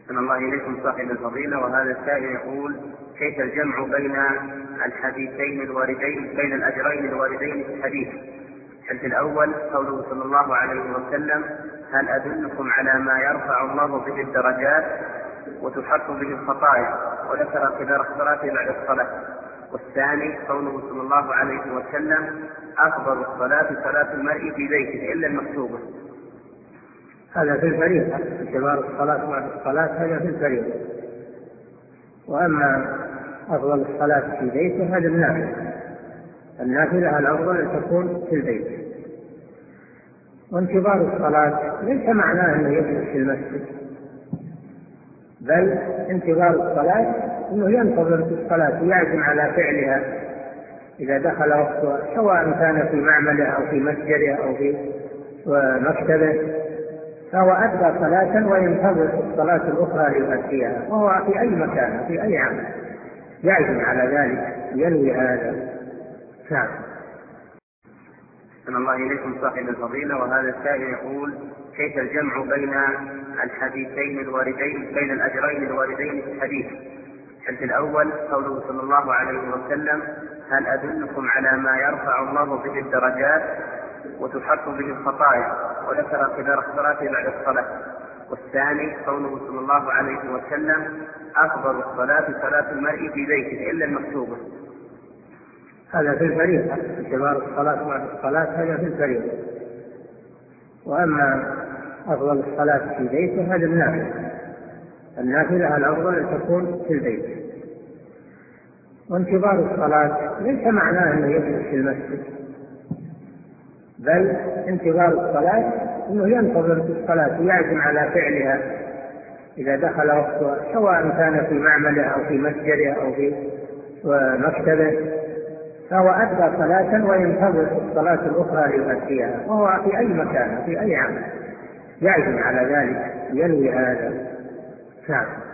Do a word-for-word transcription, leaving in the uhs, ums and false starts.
أحسن الله إليكم صاحب الفضيلة. وهذا السائل يقول: كيف الجمع بين الحديثين الواردين بين الأجرين الواردين في الحديث؟ هل في الأول قوله صلى الله عليه وسلم: هل أدلكم على ما يرفع الله به الدرجات وتحط به الخطايا، وذكر كبار الصلاة بعد الصلاة. والثاني قوله صلى الله عليه وسلم: أفضل الصلاة صلاة المرء في بيته إلا المكتوبة. هذا في الفريضة، كبار الصلاة بعد الصلاة هذا في الفريضة. وأما أفضل الصلاة في بيته هذا النافلة. النافلة الأفضل أن تكون في البيت. وانتظار الصلاة ليس معناه أنه يجلس في المسجد، بل انتظار الصلاة أنه ينتظر في الصلاة ويعزم على فعلها إذا دخل وقتها، سواء كان في معمله أو في مسجده أو في مكتبه، فهو أدى صلاة وينتظر الصلاة الأخرى ليؤديها، وهو في أي مكان في أي عمل يعزم على ذلك ينوي هذا. نعم. أحسن الله إليكم صاحب الفضيلة. وهذا السائل يقول: كيف الجمع بين الحديثين الواردين بين الأجرين الواردين في الحديث؟ هل في الأول قوله صلى الله عليه وسلم: هل أدلكم على ما يرفع الله به الدرجات وتحط به الخطايا، وذكر كبار الصلاة بعد الصلاة. والثاني قوله صلى الله عليه وسلم: أفضل الصلاة صلاة المرء في بيته إلا المكتوبة. هذا في الفريضة، كبار الصلاة بعد الصلاة هذا في الفريضة. وأما أفضل الصلاة في بيته هذا النافلة. النافلة الأفضل أن تكون في البيت. وانتظار الصلاة ليس معناه أنه يجلس في المسجد، بل انتظار الصلاة أنه ينتظر في الصلاة ويعزم على فعلها إذا دخل وقتها، سواء كان في معمله أو في مسجده أو في مكتبه، فهو أدى صلاة وينتظر الصلاة الأخرى ليؤديها، وهو في أي مكان في أي عمل يعزم على ذلك ينوي هذا. نعم.